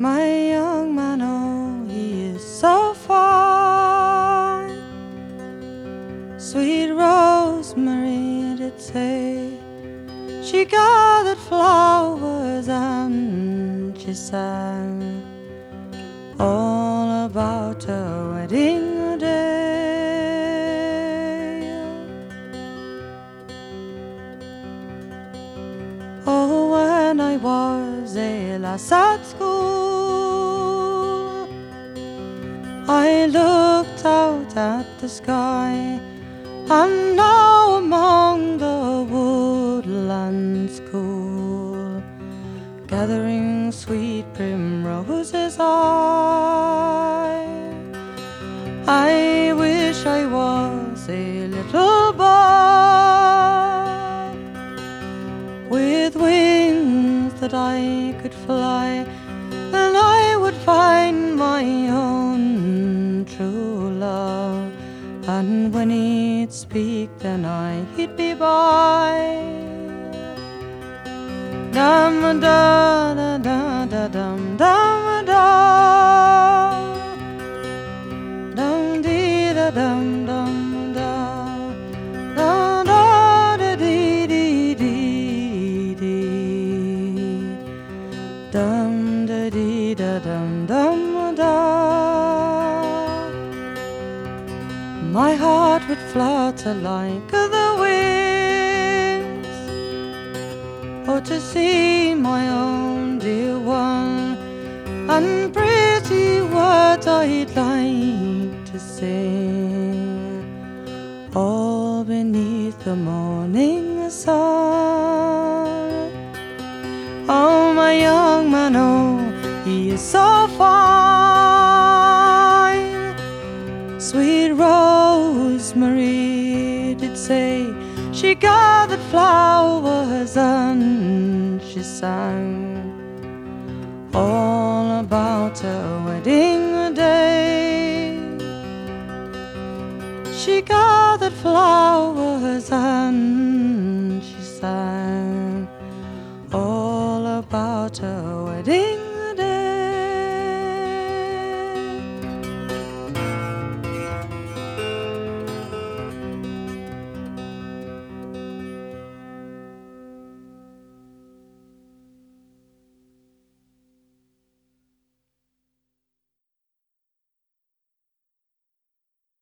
My young man, oh, he is so fine. Sweet Rosemary did say she gathered flowers and she sang all about her wedding day. Oh, when I was a lass at school, I looked out at the sky, and now among the woodlands cool, gathering sweet primroses I wish I was a little bird with wings that I could fly, then I would find my own true love, and when he'd speak then he'd be by. Dum da da da da dum dum da, dum dee da dum dum da, da da da dee dee dee dee, dum da dee da dum dum da. My heart would flutter like the wings, oh, to see my own dear one, and pretty words I'd like to sing, all beneath the morning sun. Oh, my young man, oh, he is so fine. Sweet Rosemary did say she gathered flowers and she sang all about her wedding day. She gathered flowers and she sang